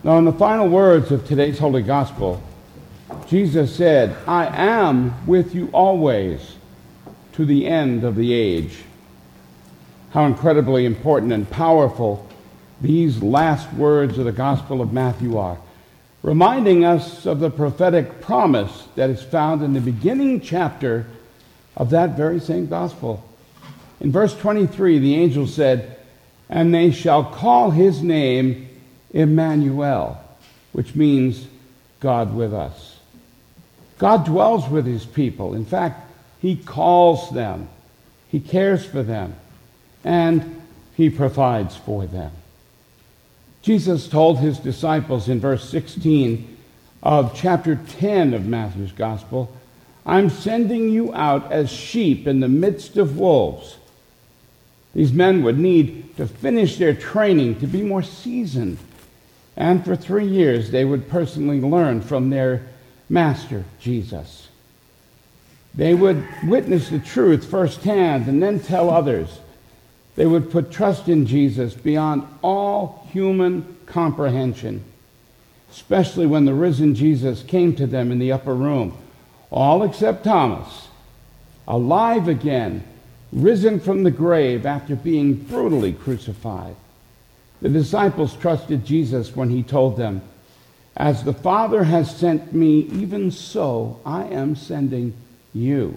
Now, in the final words of today's Holy Gospel, Jesus said, "I am with you always to the end of the age." How incredibly important and powerful these last words of the Gospel of Matthew are, reminding us of the prophetic promise that is found in the beginning chapter of that very same Gospel. In verse 23, the angel said, "And they shall call his name Emmanuel," which means God with us. God dwells with his people. In fact, he calls them, he cares for them, and he provides for them. Jesus told his disciples in verse 16 of chapter 10 of Matthew's Gospel, "I'm sending you out as sheep in the midst of wolves." These men would need to finish their training to be more seasoned. And for 3 years, they would personally learn from their master, Jesus. They would witness the truth firsthand and then tell others. They would put trust in Jesus beyond all human comprehension, especially when the risen Jesus came to them in the upper room, all except Thomas, alive again, risen from the grave after being brutally crucified. The disciples trusted Jesus when he told them, "As the Father has sent me, even so I am sending you."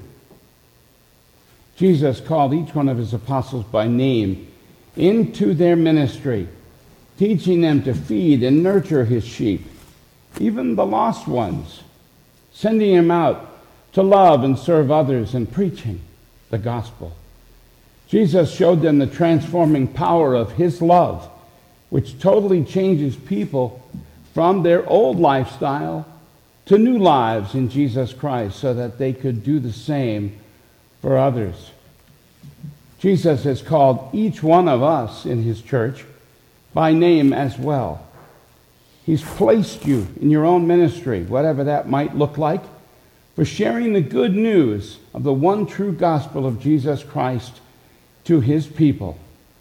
Jesus called each one of his apostles by name into their ministry, teaching them to feed and nurture his sheep, even the lost ones, sending them out to love and serve others and preaching the gospel. Jesus showed them the transforming power of his love, which totally changes people from their old lifestyle to new lives in Jesus Christ so that they could do the same for others. Jesus has called each one of us in his church by name as well. He's placed you in your own ministry, whatever that might look like, for sharing the good news of the one true gospel of Jesus Christ to his people,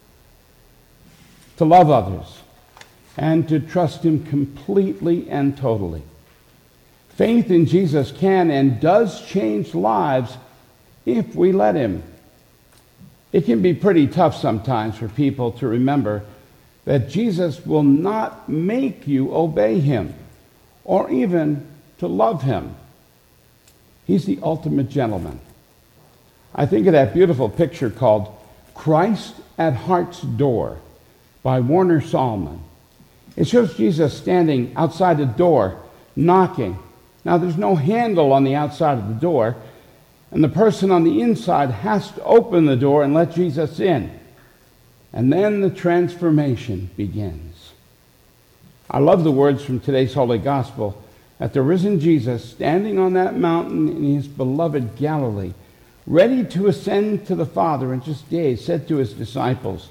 to love others, and to trust him completely and totally. Faith in Jesus can and does change lives if we let him. It can be pretty tough sometimes for people to remember that Jesus will not make you obey him or even to love him. He's the ultimate gentleman. I think of that beautiful picture called Christ at Heart's Door by Warner Sallman. It shows Jesus standing outside the door, knocking. Now, there's no handle on the outside of the door, and the person on the inside has to open the door and let Jesus in. And then the transformation begins. I love the words from today's Holy Gospel that the risen Jesus, standing on that mountain in his beloved Galilee, ready to ascend to the Father in just days, said to his disciples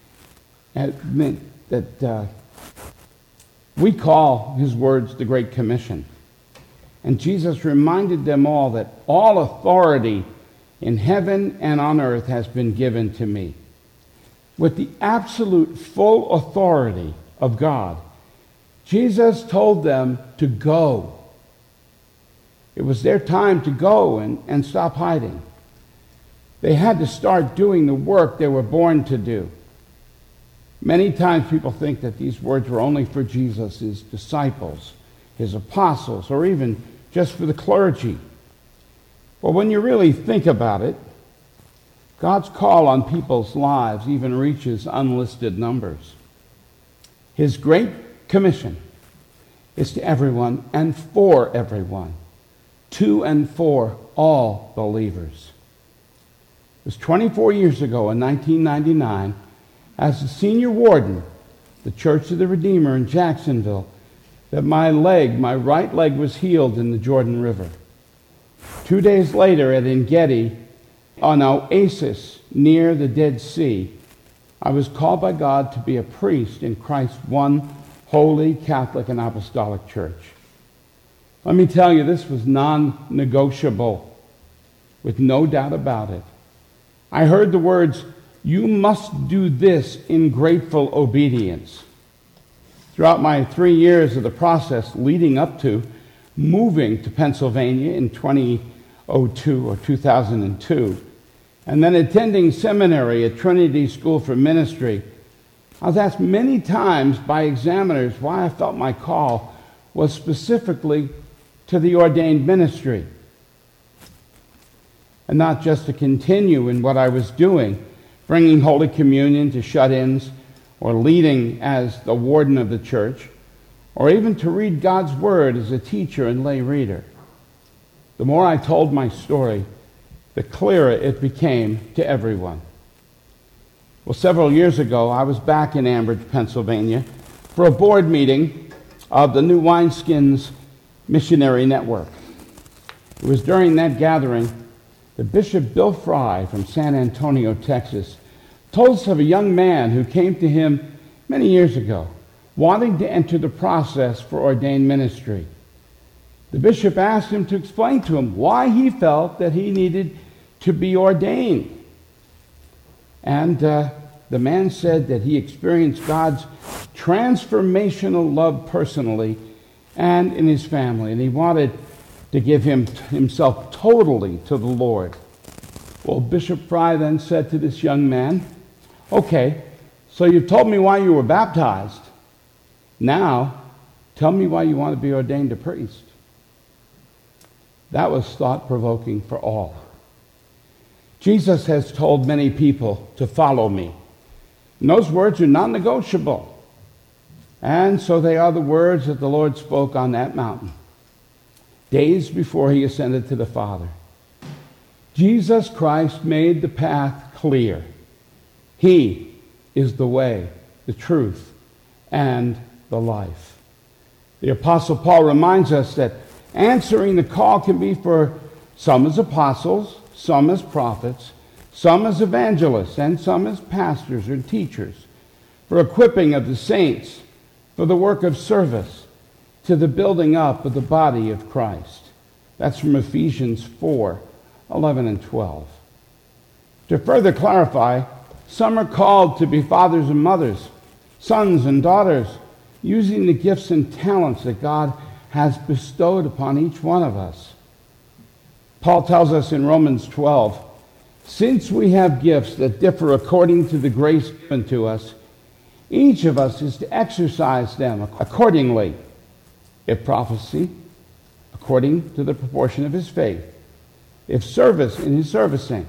that we call his words the Great Commission. And Jesus reminded them all that all authority in heaven and on earth has been given to me. With the absolute full authority of God, Jesus told them to go. It was their time to go and stop hiding. They had to start doing the work they were born to do. Many times people think that these words were only for Jesus' disciples, his apostles, or even just for the clergy. But when you really think about it, God's call on people's lives even reaches unlisted numbers. His great commission is to everyone and for everyone, to and for all believers. It was 24 years ago in 1999, as the senior warden of the Church of the Redeemer in Jacksonville, that my right leg was healed in the Jordan River. 2 days later at En-Gedi, an oasis near the Dead Sea, I was called by God to be a priest in Christ's one holy Catholic and Apostolic Church. Let me tell you, this was non-negotiable, with no doubt about it. I heard the words, "You must do this in grateful obedience." Throughout my 3 years of the process leading up to moving to Pennsylvania in 2002 or 2002, and then attending seminary at Trinity School for Ministry, I was asked many times by examiners why I felt my call was specifically to the ordained ministry, and not just to continue in what I was doing, bringing Holy Communion to shut-ins, or leading as the warden of the church, or even to read God's Word as a teacher and lay reader. The more I told my story, the clearer it became to everyone. Well, several years ago, I was back in Ambridge, Pennsylvania, for a board meeting of the New Wineskins Missionary Network. It was during that gathering that Bishop Bill Fry from San Antonio, Texas, told us of a young man who came to him many years ago, wanting to enter the process for ordained ministry. The bishop asked him to explain to him why he felt that he needed to be ordained. And the man said that he experienced God's transformational love personally and in his family, and he wanted to give himself totally to the Lord. Well, Bishop Fry then said to this young man, "Okay, so you've told me why you were baptized. Now, tell me why you want to be ordained a priest." That was thought-provoking for all. Jesus has told many people to follow me. And those words are non-negotiable. And so they are the words that the Lord spoke on that mountain, days before he ascended to the Father. Jesus Christ made the path clear. He is the way, the truth, and the life. The Apostle Paul reminds us that answering the call can be for some as apostles, some as prophets, some as evangelists, and some as pastors or teachers, for equipping of the saints, for the work of service, to the building up of the body of Christ. That's from Ephesians 4:11 and 12. To further clarify, some are called to be fathers and mothers, sons and daughters, using the gifts and talents that God has bestowed upon each one of us. Paul tells us in Romans 12, "Since we have gifts that differ according to the grace given to us, each of us is to exercise them accordingly. If prophecy, according to the proportion of his faith. If service, in his servicing.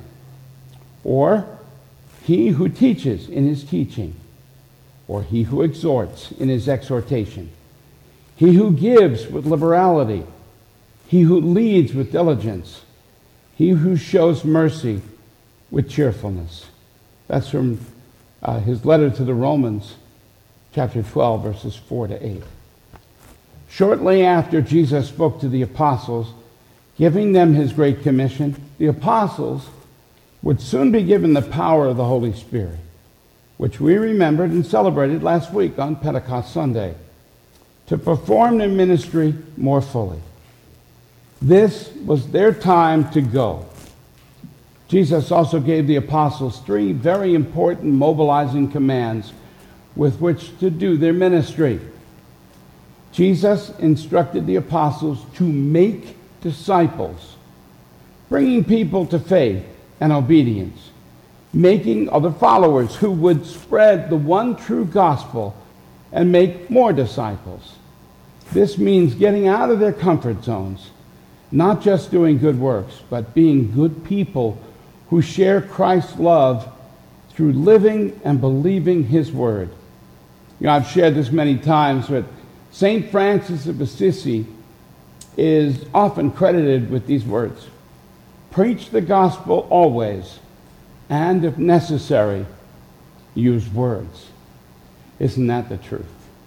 Or he who teaches, in his teaching. Or he who exhorts, in his exhortation. He who gives with liberality. He who leads with diligence. He who shows mercy with cheerfulness." That's from his letter to the Romans, chapter 12, verses 4 to 8. Shortly after Jesus spoke to the apostles, giving them his great commission, the apostles would soon be given the power of the Holy Spirit, which we remembered and celebrated last week on Pentecost Sunday, to perform their ministry more fully. This was their time to go. Jesus also gave the apostles 3 very important mobilizing commands with which to do their ministry. Jesus instructed the apostles to make disciples, bringing people to faith and obedience, making other followers who would spread the one true gospel and make more disciples. This means getting out of their comfort zones, not just doing good works, but being good people who share Christ's love through living and believing his word. You know, I've shared this many times, but St. Francis of Assisi is often credited with these words: "Preach the gospel always, and if necessary, use words." Isn't that the truth?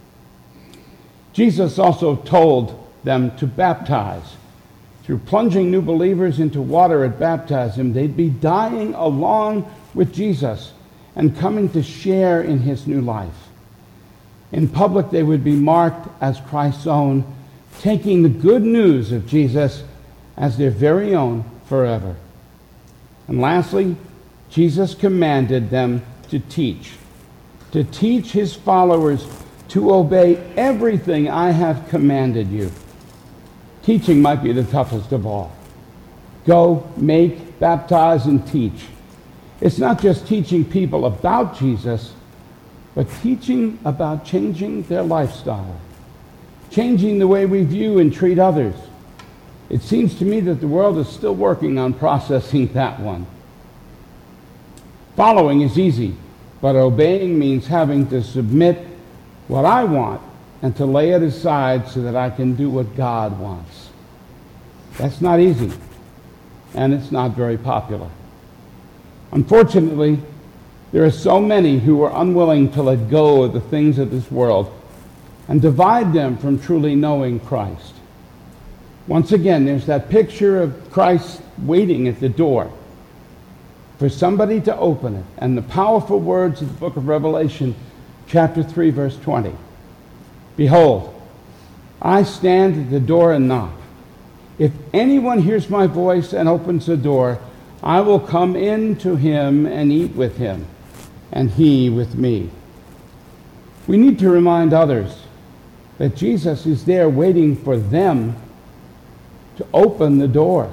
Jesus also told them to baptize. Through plunging new believers into water at baptism, they'd be dying along with Jesus and coming to share in his new life. In public, they would be marked as Christ's own, taking the good news of Jesus as their very own forever. And lastly, Jesus commanded them to teach his followers to obey everything I have commanded you. Teaching might be the toughest of all. Go, make, baptize, and teach. It's not just teaching people about Jesus, but teaching about changing their lifestyle, changing the way we view and treat others. It seems to me that the world is still working on processing that one. Following is easy, but obeying means having to submit what I want and to lay it aside so that I can do what God wants. That's not easy, and it's not very popular. Unfortunately, there are so many who are unwilling to let go of the things of this world and divide them from truly knowing Christ. Once again, there's that picture of Christ waiting at the door for somebody to open it, and the powerful words of the book of Revelation, chapter 3, verse 20. Behold, I stand at the door and knock. If anyone hears my voice and opens the door, I will come in to him and eat with him, and he with me. We need to remind others that Jesus is there waiting for them to open the door.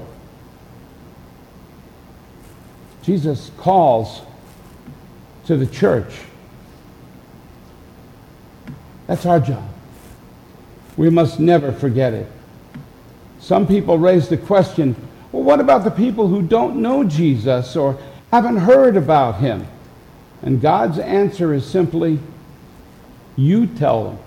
Jesus calls to the church. That's our job. We must never forget it. Some people raise the question, well, what about the people who don't know Jesus or haven't heard about him? And God's answer is simply, you tell them.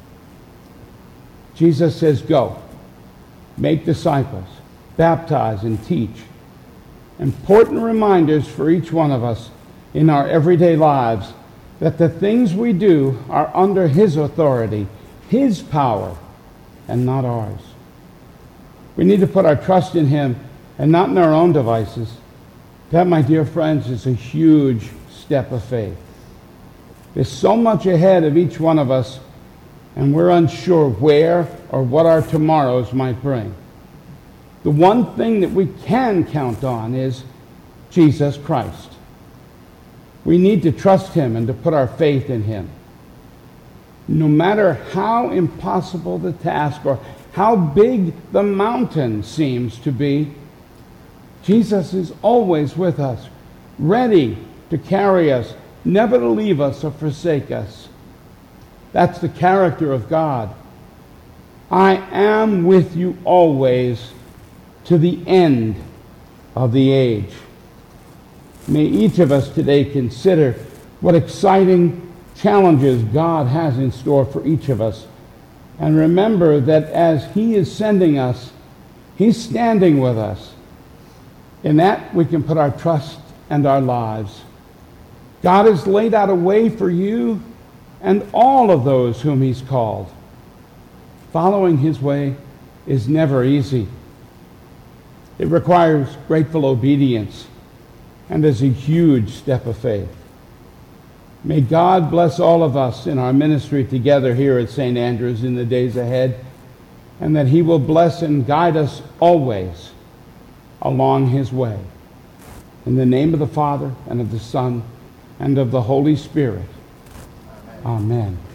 Jesus says, go, make disciples, baptize and teach. Important reminders for each one of us in our everyday lives that the things we do are under his authority, his power, and not ours. We need to put our trust in him and not in our own devices. That, my dear friends, is a huge step of faith. There's so much ahead of each one of us, and we're unsure where or what our tomorrows might bring. The one thing that we can count on is Jesus Christ. We need to trust him and to put our faith in him. No matter how impossible the task or how big the mountain seems to be, Jesus is always with us, ready to carry us, never to leave us or forsake us. That's the character of God. I am with you always to the end of the age. May each of us today consider what exciting challenges God has in store for each of us. And remember that as he is sending us, he's standing with us. In that we can put our trust and our lives. God has laid out a way for you and all of those whom he's called. Following his way is never easy. It requires grateful obedience and is a huge step of faith. May God bless all of us in our ministry together here at St. Andrews in the days ahead, and that he will bless and guide us always along his way. In the name of the Father, and of the Son, and of the Holy Spirit. Amen. Amen.